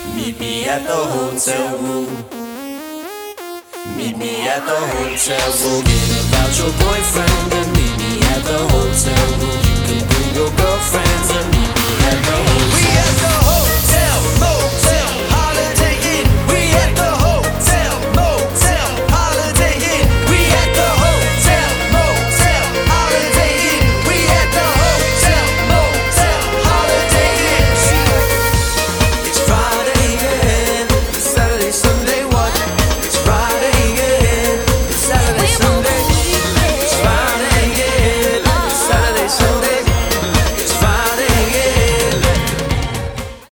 Meet me at the hotel room. Meet me at the hotel room. Forget about your boyfriend and meet me at the hotel room.